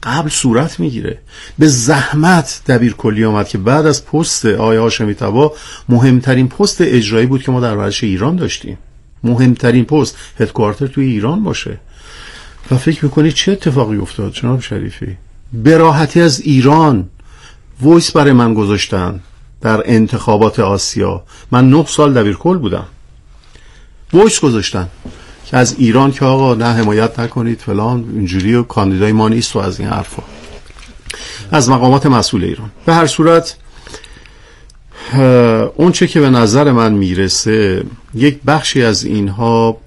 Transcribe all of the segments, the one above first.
قبل صورت میگیره. به زحمت دبیرکلی آمد که بعد از پست آقای هاشمی طبا مهمترین پست اجرایی بود که ما در ورزش ایران داشتیم، مهمترین پست هدکوارتر توی ایران باشه. و فکر میکنی چه اتفاقی افتاد جناب شریفی؟ به راحتی از ایران وایس برای من گذاشتن در انتخابات آسیا. من 9 سال دبیرکل بودم، وایس گذاشتن که از ایران که آقا نه حمایت نکنید فلان اینجوری و کاندیدای ما نیست و از این حرفا از مقامات مسئول ایران. به هر صورت اون چه که به نظر من میرسه یک بخشی از اینها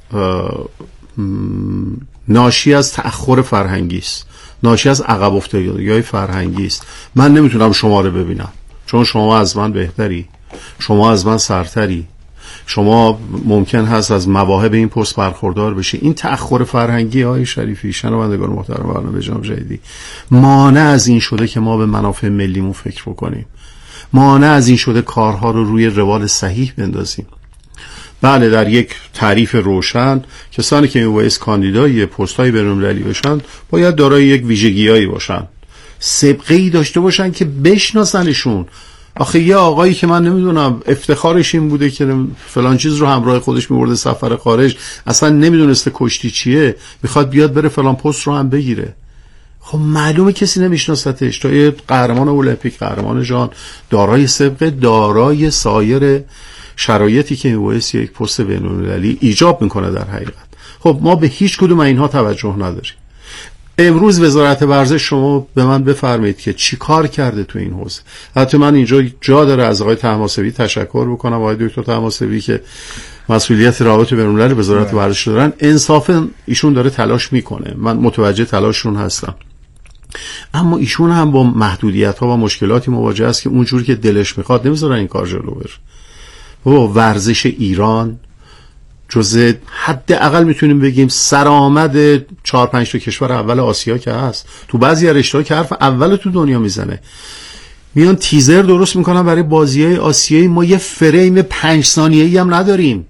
ناشی از تأخر فرهنگی است، ناشی از عقب افتادگی فرهنگی است. من نمیتونم شما رو ببینم چون شما از من بهتری، شما از من سرتری، شما ممکن هست از مواهب این پست برخوردار بشی. این تأخر فرهنگی های شریفی، شنوندگان محترم برنامه جناب جدیدی، مانع از این شده که ما به منافع ملیمون فکر بکنیم، مانع از این شده کارها رو روی روال صحیح بندازیم. بله در یک تعریف روشن کسانی که میبایست کاندیدای پست‌های بین‌المللی بشن باید دارای یک ویژگی‌هایی باشن، سابقه‌ای داشته باشن که بشناسنشون. آخه یه آقایی که من نمیدونم افتخارش این بوده که فلان چیز رو همراه خودش میبرده سفر خارج، اصلا نمیدونسته کشتی چیه، میخواد بیاد بره فلان پست رو هم بگیره. خب معلومه کسی نمیشناستش. تا یه قهرمان المپیک، قهرمان جهان، دارای سابقه، دارای سایر شرایطی که میبایست یک پست بین‌المللی ایجاب میکنه در حقیقت. خب ما به هیچ کدوم اینها توجه نداریم. امروز وزارت ورزش شما به من بفرمایید که چی کار کرده تو این حوزه. حتی من اینجا جا داره از آقای طهماسبی تشکر بکنم، آقای دکتر طهماسبی که مسئولیت روابط بین‌الملل وزارت ورزش دارن. انصافا ایشون داره تلاش میکنه، من متوجه تلاششون هستم، اما ایشون هم با محدودیت ها و مشکلاتی مواجه است که اونجوری که دلش میخواد نمیذارن این کار جلو بره. بابا ورزش ایران جزء حداقل میتونیم بگیم سرآمد 4-5 تا کشور اول آسیا که هست. تو بعضی رشته‌ها که حرف اول تو دنیا میزنه، میان تیزر درست میکنن برای بازی‌های آسیایی. ما یه فریم 5 ثانیه‌ای هم نداریم.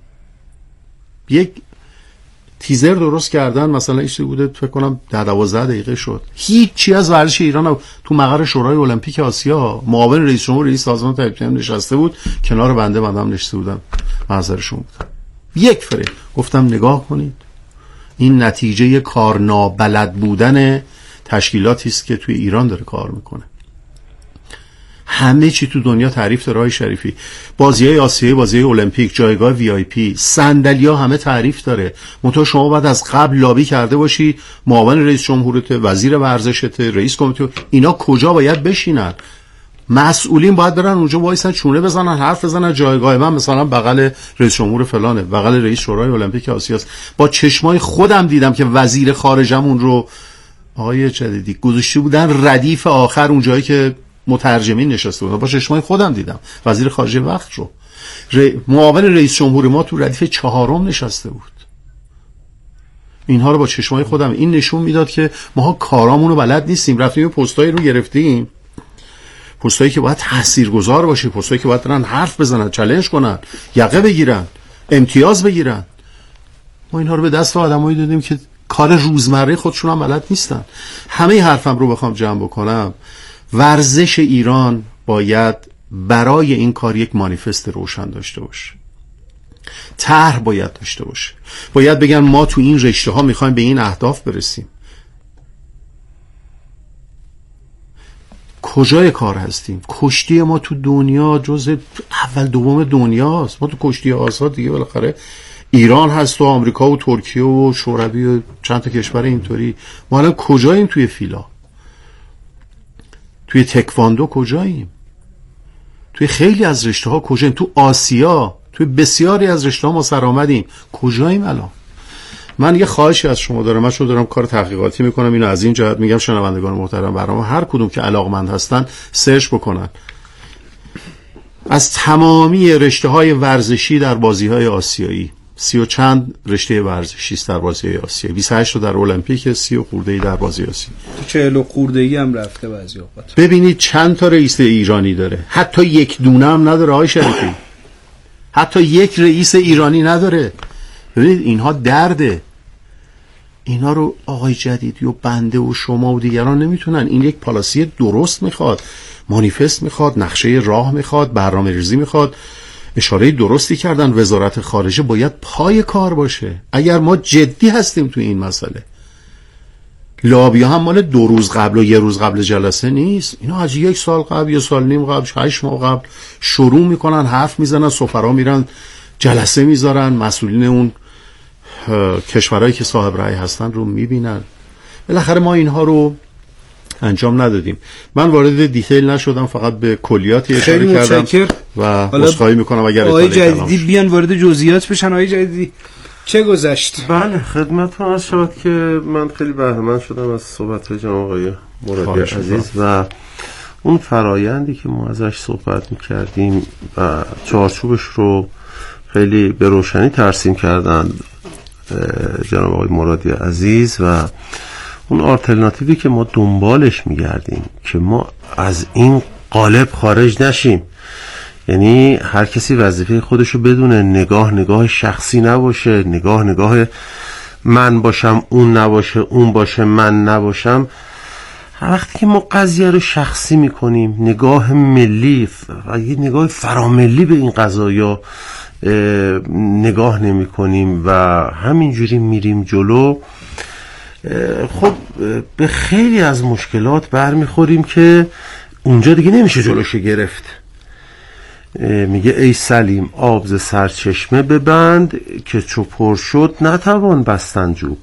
یک تیزر درست کردن مثلا ایشی بوده فکر کنم 10-12 دقیقه شد. هیچی از ورزش ایران تو مقر شورای المپیک آسیا معاون رئیس جمهور رئیس سازمان تحقیق نشسته بود، کنار بنده مدام نشسته بودم، منظرشون بود. یک فریم گفتم نگاه کنید، این نتیجه کار نابلد بودن تشکیلاتی است که توی ایران داره کار میکنه. همه چی تو دنیا تعریف داره آقای شریفی. بازی‌های آسیایی، بازی‌های المپیک، جایگاه وی آی پی، صندلی‌ها همه تعریف داره. منتها شما باید از قبل لابی کرده باشی، معاون رئیس جمهورت، وزیر ورزشت، رئیس کمیته، اینا کجا باید بشینن؟ مسئولین باید برن اونجا وایسن چونه بزنن، حرف بزنن. جایگاه من مثلا بغل رئیس جمهور فلانه، بغل رئیس شورای المپیک آسیاست. با چشمای خودم دیدم که وزیر خارجمون رو آقای جدیدی گذاشته بودن ردیف آخر، اون جایی که مترجمین نشسته بودن. با چشمای خودم دیدم وزیر خارجه وقت رو. معاون رئیس جمهور ما تو ردیف 4 نشسته بود. اینها رو با چشمای خودم، این نشون میداد که ما کارامون رو بلد نیستیم. رفتیم پستایی رو گرفتیم، پستایی که باید تاثیرگذار باشه، پستایی که باید برن حرف بزنن، چالش کنن، یقه بگیرن، امتیاز بگیرن. ما اینها رو به دست آدمایی دادیم که کار روزمره خودشون هم بلد نیستن. همه حرفم رو بخوام جمع بکنم، ورزش ایران باید برای این کار یک مانیفست روشن داشته باشه، طرح باید داشته باشه، باید بگن ما تو این رشته ها میخوایم به این اهداف برسیم. کجای کار هستیم؟ کشتی ما تو دنیا جزء اول دوم دنیاست. ما تو کشتی آزاد دیگه بالاخره ایران هست و آمریکا و ترکیه و شوروی و چند تا کشور اینطوری. ما الان کجاییم توی فیلا؟ توی تکواندو کجاییم؟ توی خیلی از رشته ها کجاییم؟ تو آسیا توی بسیاری از رشته ها ما سرآمدیم. کجاییم الان؟ من یه خواهشی از شما دارم، من شما دارم کار تحقیقاتی میکنم، اینو از این جهت میگم شنوندگان محترم برام هر کدوم که علاقمند هستن سرچ بکنن از تمامی رشته های ورزشی در بازی های آسیایی. 30 و چند رشته ورزشی است در بازی آسیایی، 28 تا در المپیک، 30 و خورده‌ای در بازی آسیایی، 40 و خورده‌ای هم رفته بعضی اوقات. ببینید چند تا رئیس ایرانی داره، حتی یک دونه هم نداره آقای شریفی، حتی یک رئیس ایرانی نداره. ببینید اینها درده، اینا رو آقای جدیدی و بنده و شما و دیگران نمیتونن. این یک پالیسی درست میخواد، مانیفست میخواد، نقشه راه میخواد، برنامه ریزی میخواد. اشاره درستی کردن، وزارت خارجه باید پای کار باشه. اگر ما جدی هستیم تو این مسئله، لابیا هم مال 2 روز قبل و 1 روز قبل جلسه نیست. اینا از 1 سال قبل، 1 سال نیم قبل، 8 ماه قبل شروع میکنن، حرف میزنن، سفرا میرن جلسه میذارن، مسئولین اون کشورهایی که صاحب رأی هستن رو میبینن. بالاخره ما اینها رو انجام ندادیم. من وارد دیتیل نشدم، فقط به کلیات اشاره کردم و عذرخواهی میکنم اگر آقای جدیدی بیان وارد جزئیات بشن. آقای جدیدی چه گذشت؟ بله خدمتتون عرض شود که من خیلی بهره‌مند شدم از صحبت‌های جناب آقای مرادی عزیز و اون فرایندی که ما ازش صحبت می‌کردیم و چارچوبش رو خیلی به روشنی ترسیم کردن جناب آقای مرادی عزیز و اون آلترناتیوی که ما دنبالش می‌گردیم که ما از این قالب خارج نشیم. یعنی هر کسی وظیفه خودشو بدونه، نگاه شخصی نباشه، نگاه من باشم اون نباشه، اون باشه من نباشم. هر وقتی که ما قضیه رو شخصی میکنیم، نگاه ملی و یه نگاه فراملی به این قضایا نگاه نمی کنیم و همینجوری میریم جلو، خب به خیلی از مشکلات برمیخوریم که اونجا دیگه نمیشه جلوشو گرفت. میگه ای سلیم آب ز سرچشمه ببند که چو پر شد نتوان بستن جوب.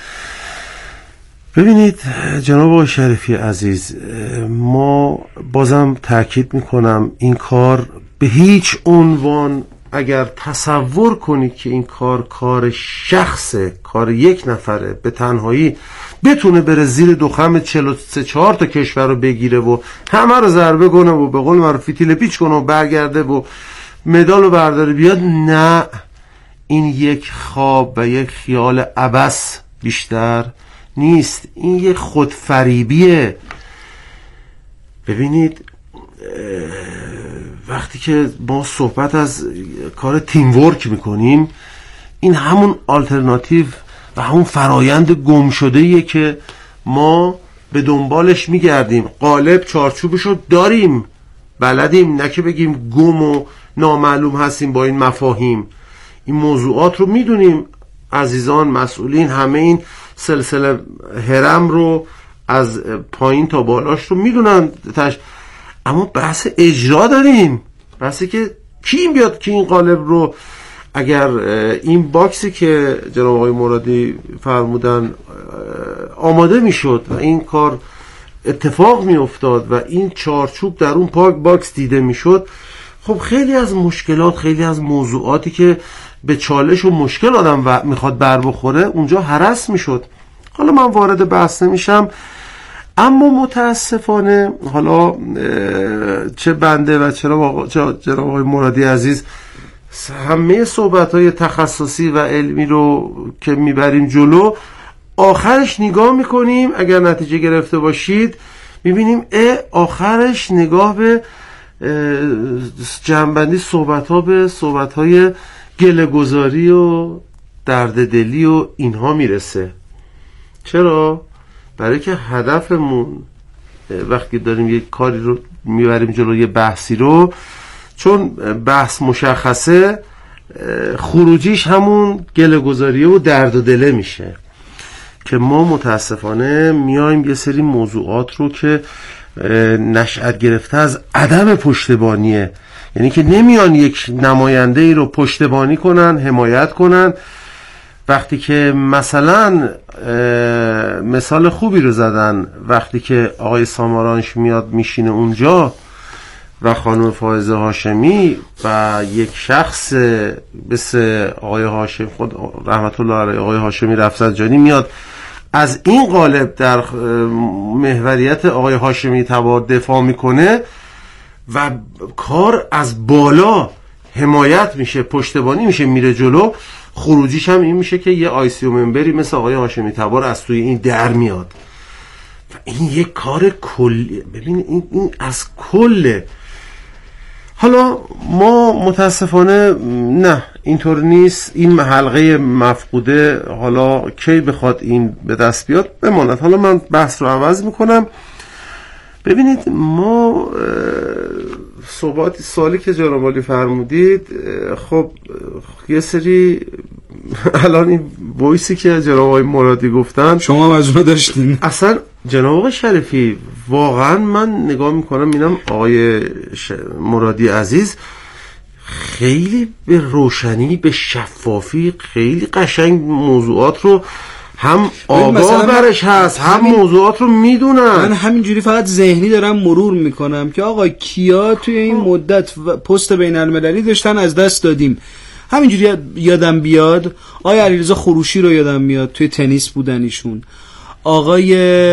ببینید جناب آقای شریفی عزیز، ما بازم تاکید میکنم این کار به هیچ عنوان اگر تصور کنید که این کار شخصه، کار یک نفره به تنهایی بتونه بره زیر دخم 43-4 تا کشور رو بگیره و همه رو ضربه کنه و به قول معروف فیتیل پیچ کنه و برگرده و مدال رو برداره بیاد، نه، این یک خواب و یک خیال عبث بیشتر نیست. این یک خودفریبیه. ببینید وقتی که ما صحبت از کار تیم ورک میکنیم، این همون آلترناتیو و همون فرایند گم شده‌ایه که ما به دنبالش میگردیم. قالب چارچوبشو داریم، بلدیم، نه که بگیم گم و نامعلوم هستیم با این مفاهیم. این موضوعات رو میدونیم، عزیزان مسئولین همه این سلسله هرم رو از پایین تا بالاش رو میدونن، اما بحث اجرا داریم، بحثی که کی بیاد که این قالب رو، اگر این باکسی که جناب آقای مرادی فرمودن آماده میشد و این کار اتفاق میافتاد و این چارچوب در اون باکس دیده میشد، خب خیلی از مشکلات، خیلی از موضوعاتی که به چالش و مشکل آدم میخواد بر بخوره اونجا هرس میشد. حالا من وارد بحث نمیشم، اما متاسفانه حالا چه بنده و چرا جناب آقای مرادی عزیز همه صحبت‌های تخصصی و علمی رو که میبریم جلو، آخرش نگاه میکنیم، اگر نتیجه گرفته باشید میبینیم آخرش نگاه به جنبندی صحبت‌ها به صحبت‌های گله‌گذاری و درددلی و اینها میرسه. چرا؟ برای که هدفمون وقتی داریم یک کاری رو میبریم جلو، یه بحثی رو، چون بحث مشخصه، خروجیش همون گله‌گذاریه و درد و دله میشه که ما متاسفانه میایم یه سری موضوعات رو که نشأت گرفته از عدم پشتیبانیه، یعنی که نمیان یک نماینده ای رو پشتیبانی کنن، حمایت کنن. وقتی که مثلا مثال خوبی رو زدن، وقتی که آقای سامارانش میاد میشینه اونجا و خانم فائزه هاشمی و یک شخص مثل آقای هاشمی، خود رحمت الله علیه آقای هاشمی رفسنجانی میاد از این قالب در محوریت آقای هاشمی تبار دفاع میکنه و کار از بالا حمایت میشه، پشتیبانی میشه، میره جلو، خروجیش هم این میشه که یه آیسیو ممبری مثل آقای هاشمی تبار از توی این در میاد و این یک کار کلی. ببین این از کل حالا ما متاسفانه نه اینطور نیست. این حلقه مفقوده حالا کی بخواد این به دست بیاد بماند. حالا من بحث رو عوض میکنم. ببینید ما سوالی که جناب عالی فرمودید، خب یه سری الان این وایسی که جناب آقای مرادی گفتن شما هم از اونها داشتین. اصلا جناب آقای شریفی واقعا من نگاه میکنم اینم آقای مرادی عزیز خیلی به روشنی، به شفافی، خیلی قشنگ موضوعات رو هم آگاه برش هست، هم موضوعات رو میدونن. من همینجوری فقط ذهنی دارم مرور میکنم که آقا کیا توی این مدت پست بین المللی داشتن از دست دادیم. همینجوری یادم بیاد آقای علیرضا خروشی رو یادم میاد، توی تنیس بودن ایشون. آقای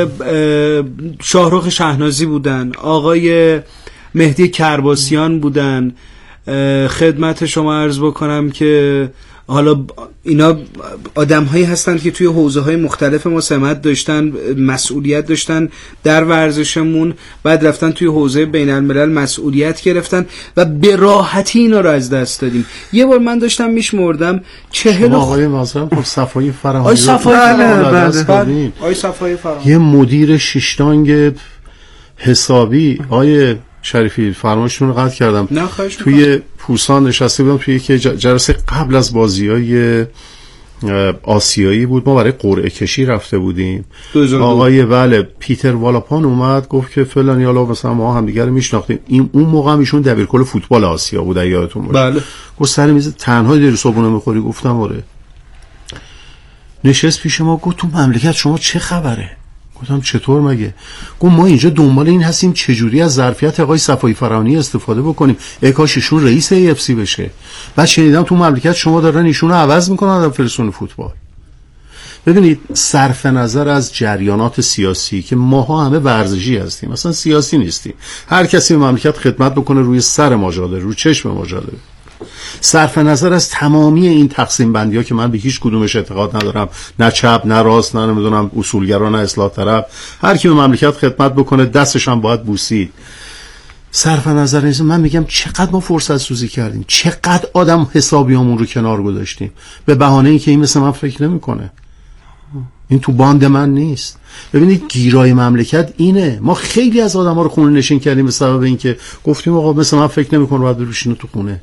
شاهرخ شهنازی بودن، آقای مهدی کرباسیان بودن. خدمت شما عرض بکنم که حالا اینا آدم هایی هستند که توی حوزه های مختلف ما سمت داشتن، مسئولیت داشتن در ورزشمون، بعد رفتن توی حوزه بین الملل مسئولیت گرفتن و به راحتی اینا رو از دست دادیم. یه بار من داشتم میشمردم 40 آقای معظم خب صفایی فرهانی آی صفایی فرهانی یه مدیر شیشتانگ حسابی. آقای شریفی فرمایشتون رو قطع کردم. توی پوسان نشسته بودم توی یک جلسه قبل از بازی‌های آسیایی بود، ما برای قرعه کشی رفته بودیم. آقای پیتر والاپان اومد گفت که فلانی، حالا مثلا ما هم دیگه رو میشناختیم. اون موقع ایشون دبیرکل فوتبال آسیا بود یادتون باشه. بله. گفت سر میز تنها داری صبحونه میخوری؟ گفتم آره. نشست پیش ما گفت تو مملکت شما چه خبره؟ گفتم چطور مگه؟ گفت ما اینجا دنبال این هستیم چجوری از ظرفیت آقای صفایی فرهانی استفاده بکنیم، کاش ایشون رئیس AFC بشه. بعد شنیدم تو مملکت شما دارن ایشون رو عوض میکنن در فدراسیون فوتبال. ببینید صرف نظر از جریانات سیاسی که ماها همه ورزشی هستیم، مثلا سیاسی نیستیم، هر کسی به مملکت خدمت بکنه روی سر ماجاده، روی چشم ماجاده، صرف نظر از تمامی این تقسیم بندی ها که من به هیچ کدومش اعتقاد ندارم، نه چپ نه راست نه نمیدونم اصولگرا نه اصلاح طلب، هر کی به مملکت خدمت بکنه دستش هم باید بوسید. صرف نظر نیست. من میگم چقدر ما فرصت سوزی کردیم، چقدر آدم حسابیامون رو کنار گذاشتیم به بهانه اینکه این مثل من فکر نمیکنه، این تو باند من نیست. ببینید گیرای مملکت اینه، ما خیلی از آدما رو خونه نشین کردیم به سبب اینکه گفتیم آقا مثل من فکر نمیکنه باید بشینه تو خونه.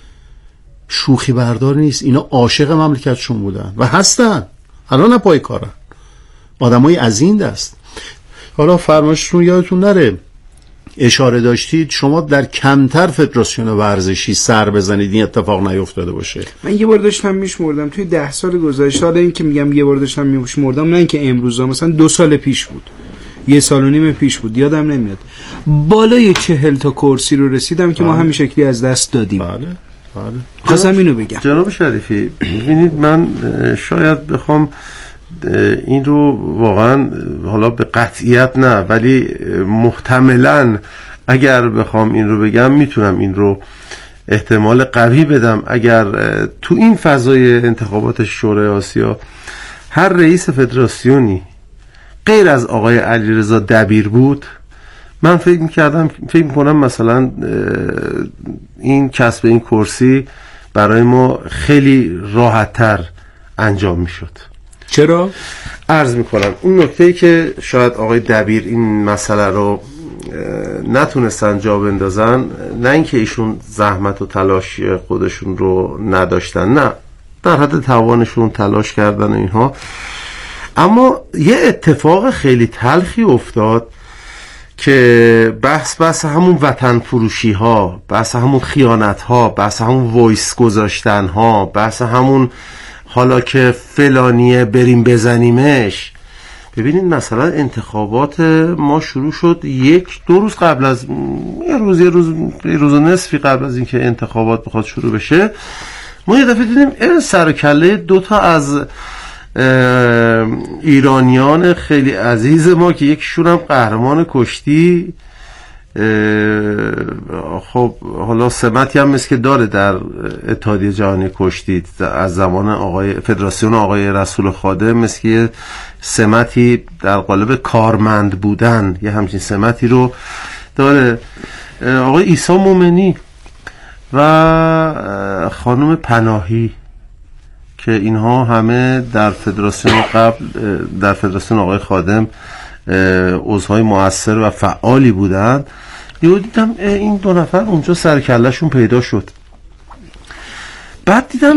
شوخی بردار نیست، اینا عاشق مملکتشون بودن و هستن، الان پای کارن، آدمای از این دست. حالا فرمایشتون یادتون نره اشاره داشتید شما در کمتر فدراسیون ورزشی سر بزنید این اتفاق نیفتاده باشه. من یه بار داشتم میشمردم توی 10 سال گذشته، حالا این که میگم یه بار داشتم میشمردم نه اینکه امروزا، مثلا 2 سال پیش بود، 1.5 سال پیش بود، یادم نمیاد، بالای 40 تا کرسی رو رسیدم که ما همین شکلی از دست دادیم. بله. خواستم اینو بگم. جناب شریفی ببینید من شاید بخوام این رو واقعا حالا به قطعیت نه ولی محتملاً اگر بخوام این رو بگم میتونم این رو احتمال قوی بدم. اگر تو این فضای انتخابات شورای آسیا هر رئیس فدراسیونی غیر از آقای علیرضا دبیر بود، من فکر میکنم مثلا این کسب این کرسی برای ما خیلی راحت‌تر انجام میشد. چرا؟ عرض میکنم اون نکته‌ای که شاید آقای دبیر این مسئله رو نتونستن جا بندازن، نه اینکه ایشون زحمت و تلاش خودشون رو نداشتن، نه در حد توانشون تلاش کردن اینها، اما یه اتفاق خیلی تلخی افتاد که بحث همون وطن فروشی ها، بحث همون خیانت ها، بحث همون وایس گذاشتن ها، بحث همون حالا که فلانیه بریم بزنیمش. ببینید مثلا انتخابات ما شروع شد 1-2 روز قبل از یه روز و نصفی قبل از اینکه انتخابات بخواد شروع بشه، ما یه دفعه دیدیم سر و کله 2 تا از ایرانیان خیلی عزیز ما که یکیشون هم قهرمان کشتی، خب حالا سمتی هم مثل که داره در اتحادیه جهانی کشتی از زمان آقای فدراسیون آقای رسول خاده، مثل که سمتی در قالب کارمند بودن یه همچین سمتی رو داره. آقای عیسی مومنی و خانم پناهی که اینها همه در فدراسیون قبل، در فدراسیون آقای خادم عضوهای مؤثر و فعالی بودند. یهو دیدم این دو نفر اونجا سرکله‌شون پیدا شد. بعد دیدم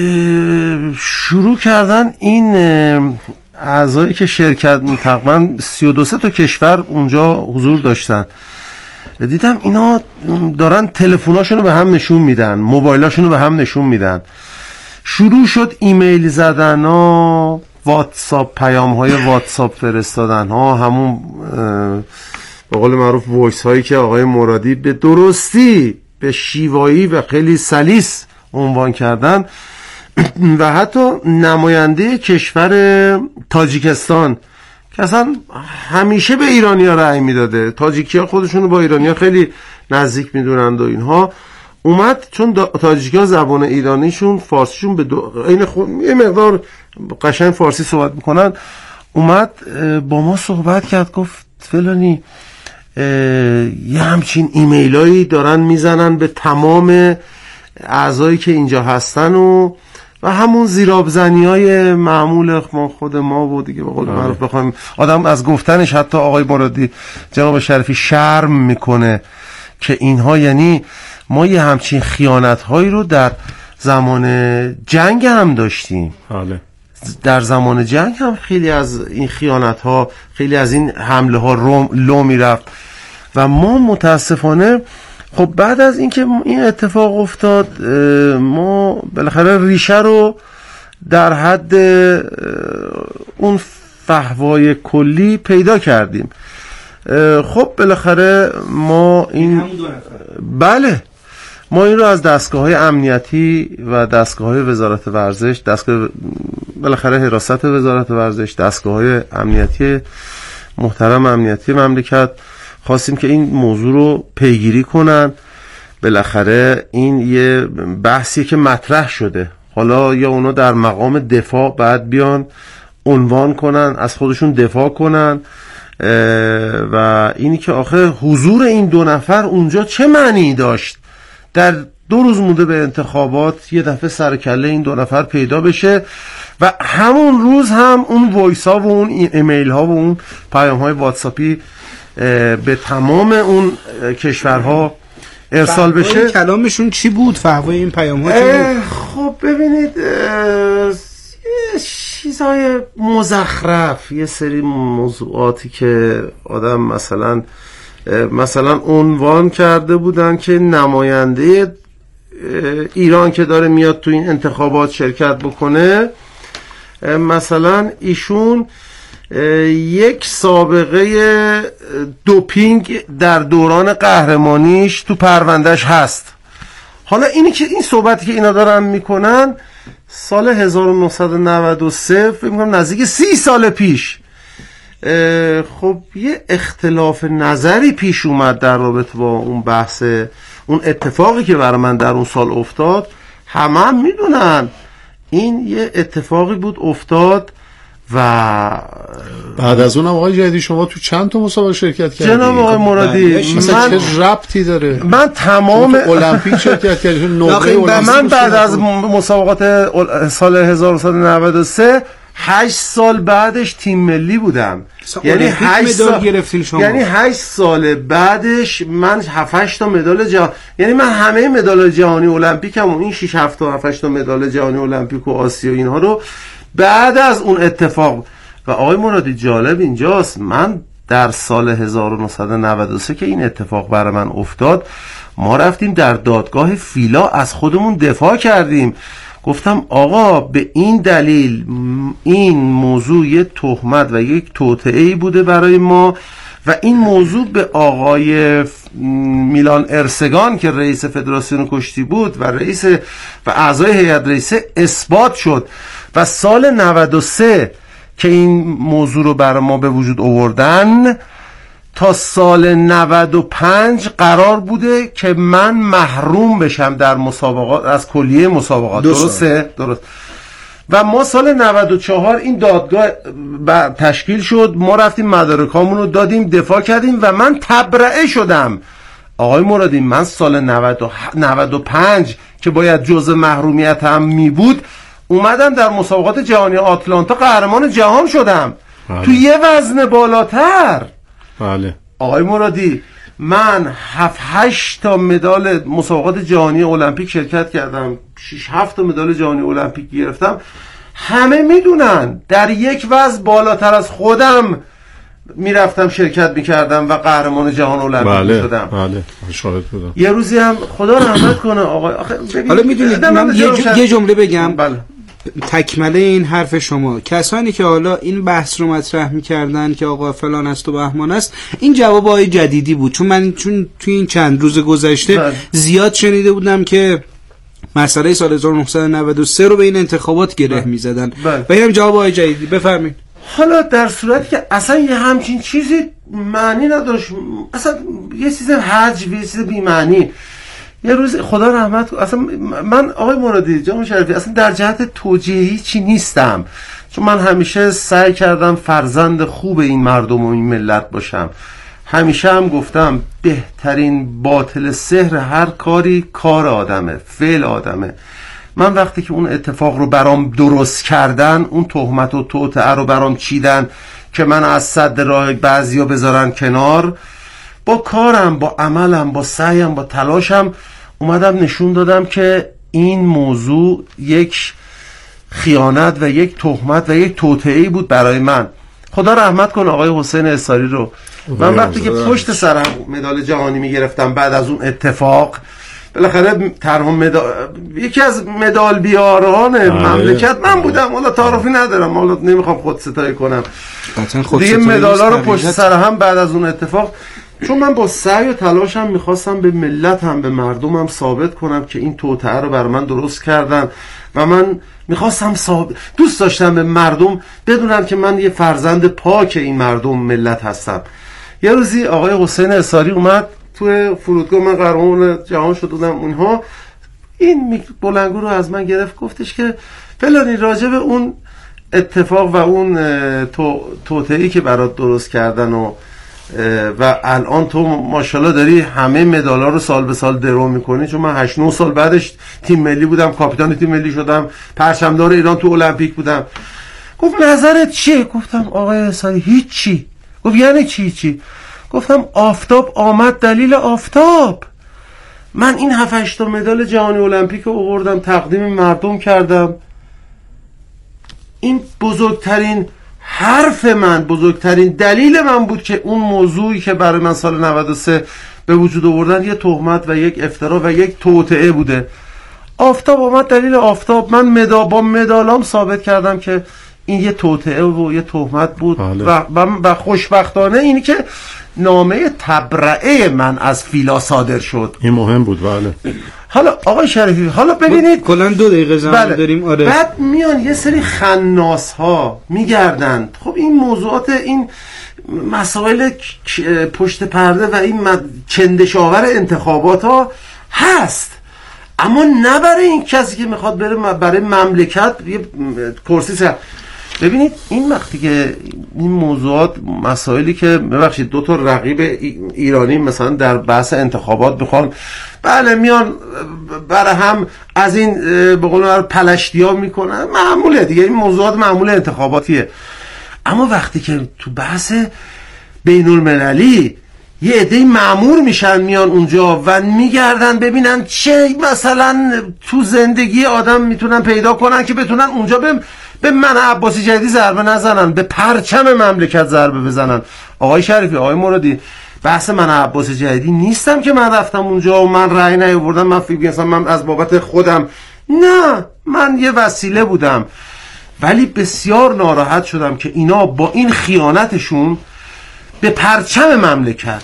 شروع کردن این اعضایی که شرکت تقریبا 32 تا کشور اونجا حضور داشتن، دیدم اینا دارن تلفناشونو به هم نشون میدن، موبایلاشونو به هم نشون میدن. شروع شد ایمیل زدن ها، واتساپ، پیام های واتساپ فرستادن ها، همون به قول معروف وایس هایی که آقای مرادی به درستی به شیوایی و خیلی سلیس عنوان کردن. و حتی نماینده کشور تاجیکستان که اصلا همیشه به ایرانیا رأی میداده، تاجیکیا خودشونو با ایرانیا خیلی نزدیک میدونند و اینها، اومد چون تاجیکیا زبان ایرانیشون فارسیشون به این یه مقدار قشنگ فارسی صحبت میکنن، اومد با ما صحبت کرد، گفت فلانی یه همچین ایمیلایی دارن میزنن به تمام اعضایی که اینجا هستن و همون زیرابزنی های معمول خود ما بود دیگه. به قول معروف بخوایم آدم از گفتنش، حتی آقای مرادی جناب شریفی شرم میکنه که اینها، یعنی ما یه همچین خیانت هایی رو در زمان جنگ هم داشتیم. حاله. در زمان جنگ هم خیلی از این خیانت ها، خیلی از این حمله ها لو میرفت و ما متاسفانه خب بعد از اینکه این اتفاق افتاد ما بالاخره ریشه رو در حد اون فحوای کلی پیدا کردیم. خب بالاخره ما این بله ما این رو از دستگاه‌های امنیتی و دستگاه‌های وزارت ورزش، دستگاه بالاخره حراست وزارت ورزش، دستگاه‌های امنیتی محترم امنیتی مملکت خواستیم که این موضوع رو پیگیری کنن. بالاخره این یه بحثیه که مطرح شده، حالا یا اونا در مقام دفاع بعد بیان عنوان کنن، از خودشون دفاع کنن و اینی که آخه حضور این دو نفر اونجا چه معنی داشت؟ در 2 روز مونده به انتخابات یه دفعه سر کله این 2 نفر پیدا بشه و همون روز هم اون وایس ها و اون ایمیل ها و اون پیام های واتساپی به تمام اون کشورها ارسال بشه. کلامشون چی بود؟ فحوای این پیام ها چی بود؟ خب ببینید چیزهای مزخرف، یه سری موضوعاتی که آدم مثلا عنوان کرده بودن که نماینده ایران که داره میاد تو این انتخابات شرکت بکنه، مثلا ایشون یک سابقه دوپینگ در دوران قهرمانیش تو پروندهش هست. حالا اینی که این صحبتی که اینا دارن میکنن سال 1993 فکر میکنم نزدیک 30 سال پیش، خب یه اختلاف نظری پیش اومد در رابطه با اون بحث، اون اتفاقی که برای من در اون سال افتاد. همه میدونن این یه اتفاقی بود افتاد و بعد از اونم آقای جدی شما تو چند تا مسابقه شرکت کردید؟ جناب آقای مرادی من چه ربطی داره؟ من تمام المپیک شرکت کردم. من بعد از مسابقات سال 1993 8 سال بعدش تیم ملی بودم. یعنی 8 سال گرفتین شما. یعنی 8 سال بعدش من 7-8 تا مدال جهانی، یعنی من همه مدال جهانی المپیکم و این 6-7 تا 7-8 تا مدال جهانی المپیک و آسیا اینها رو بعد از اون اتفاق. و آقای مرادی جالب اینجاست، من در سال 1993 که این اتفاق برای من افتاد، ما رفتیم در دادگاه فیلا از خودمون دفاع کردیم. گفتم آقا به این دلیل این موضوع یک تهمت و یک توطئه‌ای بوده برای ما و این موضوع به آقای میلان ارسگان که رئیس فدراسیون کشتی بود و رئیس و اعضای هیئت رئیسه اثبات شد و سال 93 که این موضوع رو برای ما به وجود آوردن تا سال 95 قرار بوده که من محروم بشم در مسابقات از کلیه مسابقات. درسته؟ درست. و ما سال 94 این دادگاه تشکیل شد، ما رفتیم مدارکامون رو دادیم، دفاع کردیم و من تبرئه شدم آقای مرادی من سال 95 که باید جزء محرومیت هم می بود اومدم در مسابقات جهانی آتلانتا قهرمان جهان شدم. بله. تو یه وزن بالاتر. بله. آقای مرادی من 7-8 تا مدال مسابقات جهانی المپیک شرکت کردم، 6-7 تا مدال جهانی المپیک گرفتم. همه میدونن در یک وزن بالاتر از خودم میرفتم شرکت میکردم و قهرمان جهان المپیک شدم. بله شاهد بودم. یه روزی هم خدا رحمت کنه آقای حالا میدونید من یه جمله بگم. بله. تکمله این حرف شما، کسانی که حالا این بحث رو مطرح میکردن که آقا فلان است و بهمان است، این جوابای جدیدی بود، چون توی این چند روز گذشته زیاد شنیده بودم که مسئله سال 1993 رو به این انتخابات گره میزدن و اینم جوابای جدیدی. بفرمایید. حالا در صورتی که اصلا یه همچین چیزی معنی نداشت، اصلا یه چیز حجم، یه چیز بی معنی. یه روز خدا رحمت کنه، اصلا من آقای مرادی جان شریفی اصلا در جهت توجیهی چی نیستم، چون من همیشه سعی کردم فرزند خوب این مردم و این ملت باشم. همیشه هم گفتم بهترین باطل سحر هر کاری کار آدمه، فعل آدمه. من وقتی که اون اتفاق رو برام درست کردن، اون تهمت و توطئه رو برام چیدن که من از صد راه بعضیا بذارن کنار، با کارم، با عملم، با سعیم، با تلاشم اومدم نشون دادم که این موضوع یک خیانت و یک تهمت و یک توطئه‌ای بود برای من. خدا رحمت کنه آقای حسین اساری رو. من وقتی که پشت سرم مدال جهانی میگرفتم بعد از اون اتفاق، بالاخره یکی از مدال بیاران مملکت من بودم. حالا تعارفی ندارم، حالا نمیخوام خود ستایی کنم دیگه. مدالا رو پشت سر هم بعد از اون اتفاق، چون من با سعی و تلاشم میخواستم به ملت هم به مردمم ثابت کنم که این توطئه رو برای من درست کردن و من میخواستم دوست داشتم به مردم بدونن که من یه فرزند پاک این مردم ملت هستم. یه روزی آقای حسین اساری اومد توی فرودگاه، من قهرمان جهان شده بودم، اونها این بلنگو رو از من گرفت، گفتش که فلانی راجع به اون اتفاق و اون توطئه‌ای که برات درست کردن و الان تو ماشاءالله داری همه مدالا رو سال به سال درو میکنی، چون من 8-9 سال بعدش تیم ملی بودم، کاپیتان تیم ملی شدم، پرچمدار ایران تو المپیک بودم. گفت نظرت چیه؟ گفتم آقای اساری هیچی. گفت یعنی چی؟ گفتم آفتاب آمد دلیل آفتاب. من این 7-8 تا مدال جهانی المپیک رو آوردم تقدیم مردم کردم. این بزرگترین حرف من، بزرگترین دلیل من بود که اون موضوعی که برای من سال 93 به وجود آوردن یه تهمت و یک افترا و یک توطئه بوده. آفتاب آمد دلیل آفتاب. من با مدالام ثابت کردم که این یه توطئه و یه تهمت بود. و خوشبختانه اینی که نامه تبرئه من از فیلا صادر شد. این مهم بود. بله. حالا آقای شریفی، حالا ببینید کلا 2 دقیقه زمان داریم. آره. بعد میان یه سری خناس ها میگردن. خب این موضوعات، این مسائل پشت پرده و این چندشاور انتخابات ها هست، اما نه برای این کسی که میخواد بره برای مملکت یه کرسی سر. ببینید این وقتی که این موضوعات، مسائلی که ببخشید 2 تا رقیب ایرانی مثلا در بحث انتخابات میخوان، بله میان برای هم از این به قول پلشتیا میکنن، معموله دیگه، این موضوعات معمول انتخاباتیه. اما وقتی که تو بحث بین المللی یه عده‌ای مأمور میشن میان اونجا و میگردن ببینن چه مثلا تو زندگی آدم میتونن پیدا کنن که بتونن اونجا به من عباسی جدیدی ضربه نزنن، به پرچم مملکت ضربه بزنن. آقای شریفی، آقای مرادی، بحث من عباسی جدیدی نیستم که من رفتم اونجا و من رأی نیاوردم، من فکر کنم من از بابت خودم، نه، من یه وسیله بودم. ولی بسیار ناراحت شدم که اینا با این خیانتشون به پرچم مملکت،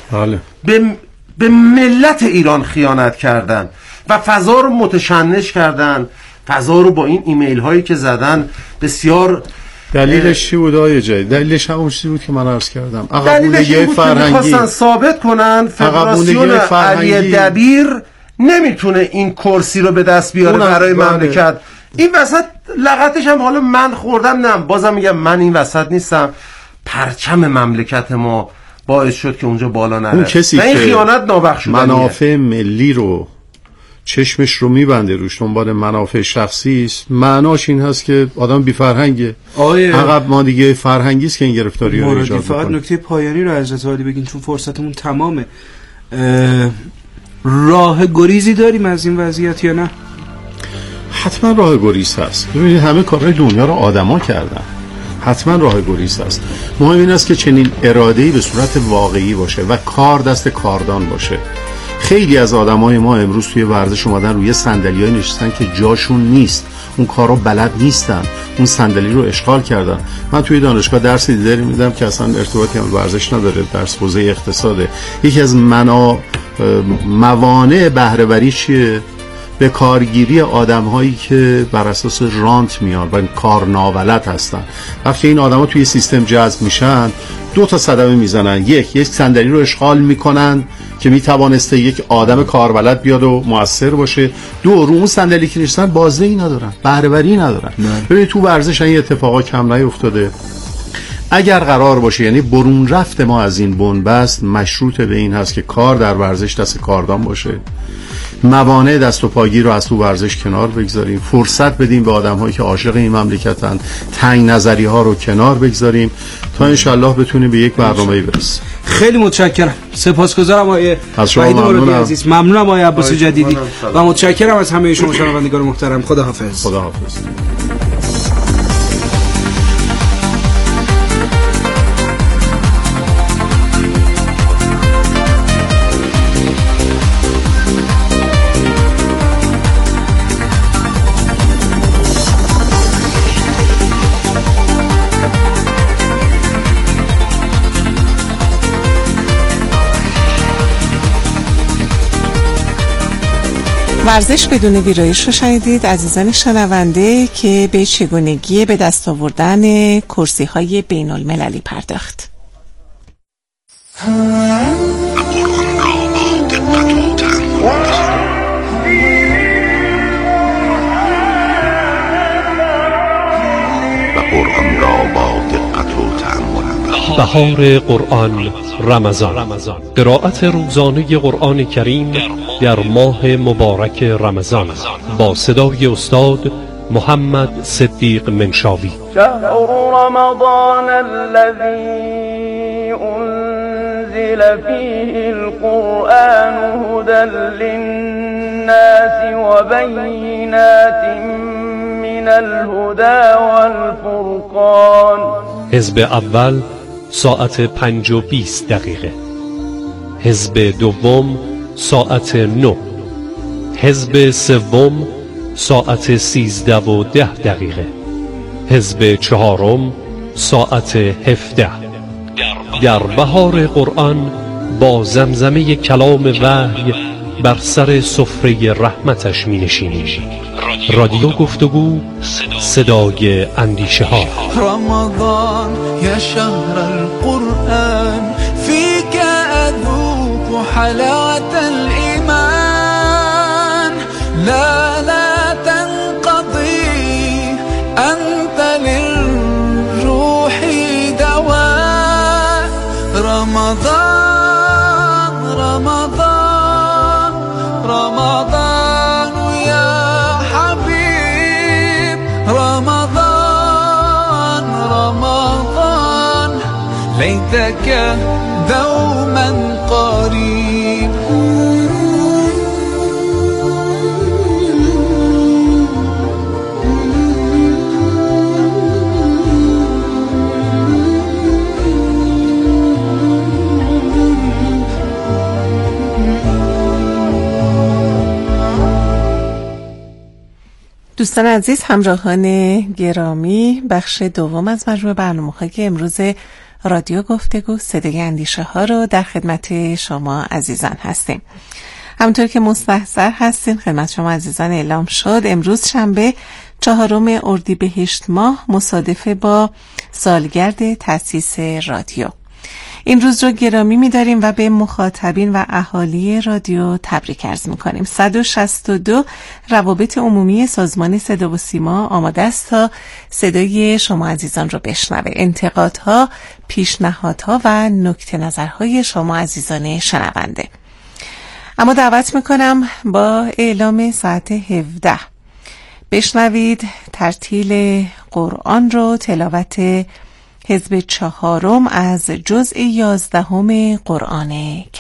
به ملت ایران خیانت کردن و فضا رو متشنج کردن. فضا رو با این ایمیل هایی که زدن بسیار. دلیلش چی بود آقای جدید؟ دلیلش همون چیزی بود که من عرض کردم، عقب‌موندگی فرهنگی. می‌خواستن ثابت کنن فدراسیون علی دبیر نمیتونه این کرسی رو به دست بیاره برای مملکت. این وسط لغتش هم حالا من خوردم، نه بازم میگم من این وسط نیستم. پرچم مملکت ما باعث شد که اونجا بالا نره. اون کسی این که خیانت نابخشودنیه. منافع ملی رو چشمش رو میبنده روش دنبال منافع شخصی است، معناش این هست که آدم بی فرهنگه. عقب ما دیگه فرهنگی است که این گرفتاری رو ایجاد می‌کنه. فقط نکته پایانی رو حضرت عالی بگین چون فرصتمون تمامه. راه گریزی داریم از این وضعیت یا نه؟ حتما راه گریز هست. ببینید همه کارهای دنیا رو آدما کردن، حتما راه گریز هست. مهم این است که چنین اراده‌ای به صورت واقعی باشه و کار دست کاردان باشه. خیلی از آدمای ما امروز توی ورزش اومدن روی صندلی‌های نشستن که جاشون نیست، اون کارو بلد نیستن، اون صندلی رو اشغال کردن. من توی دانشگاه درس دیداری میدم که اصلا ارتباطی هم ورزش نداره، درس حوزه اقتصاده. یکی از موانع بهره‌وری چیه؟ به کارگیری آدم‌هایی که بر اساس رانت میان و کار نابلد هستن. وقتی این آدم‌ها توی سیستم جذب میشن، 2 تا صدمه میزنن. یک صندلی رو اشغال میکنن که میتوانسته یک آدم کاربلد بیاد و مؤثر باشه. 2 رو اون صندلی که نشستن بازدهی ندارن، بهره‌وری ندارن. ببینید تو ورزش این اتفاقا کم نیفتاده. اگر قرار باشه یعنی برون رفت ما از این بنبست مشروط به این هست که کار در ورزش دست کاردان باشه، موانع دست و پاگی رو از تو ورزش کنار بگذاریم، فرصت بدیم به آدم‌هایی که عاشق این مملکتن، تنگ نظری ها رو کنار بگذاریم تا انشالله بتونیم به یک برنامه‌ای برسیم. خیلی متشکرم، سپاسگزارم آقای وحید مرادی عزیز، ممنونم آقای عباس جدیدی و متشکرم از همه شما شنوندگان محترم. خداحافظ. خداحافظ. ورزش بدون ویرایش رو شنیدید عزیزان شنونده که به چگونگی به دست آوردن کرسی‌های بین المللی پرداخت. بهار قرآن رمضان، قرائت روزانه قرآن کریم در ماه مبارک رمضان با صدای استاد محمد صدیق منشاوی. شهر رمضان الذي انزل فيه القرآن هدى للناس وبينات من الهدى والفرقان. حزب اول ساعت 5:20 حزب دوم ساعت 9، حزب سوم ساعت 13:10، حزب چهارم ساعت 17. در بهار قرآن با زمزمه کلام وحی بر سر سفره رحمتش می نشینیم. رادیو گفتگو، صدای اندیشه ها. رمضان یا شهر القرآن فیک اذوق حلاوة الایمان لا تنقضی انت للروح دواء. رمضان یا حبیب، رمضان لیتک دوما قریب. دوستان عزیز، همراهان گرامی، بخش دوم از مجموعه برنامه‌های امروز رادیو گفتگو صدای اندیشه ها رو در خدمت شما عزیزان هستیم. همونطور که مستحضر هستین خدمت شما عزیزان اعلام شد امروز شنبه 4 اردیبهشت ماه مصادف با سالگرد تأسیس رادیو. این روز رو گرامی می‌داریم و به مخاطبین و اهالی رادیو تبریک عرض می‌کنیم. 162 روابط عمومی سازمان صدا و سیما آماده است تا صدای شما عزیزان رو بشنوه. انتقادها، پیشنهادها و نکته نظرهای شما عزیزان شنونده. اما دعوت می‌کنم با اعلام ساعت 17 بشنوید ترتیل قرآن رو، تلاوت حزب 4 از جزء 11 قرآن